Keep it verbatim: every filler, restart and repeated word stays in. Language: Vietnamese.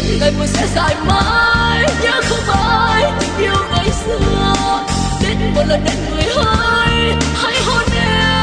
thì ngày buồn sẽ dài mãi. Nhớ không ai tình yêu ngày xưa, đến một lần đến người hỡi hãy hôn em.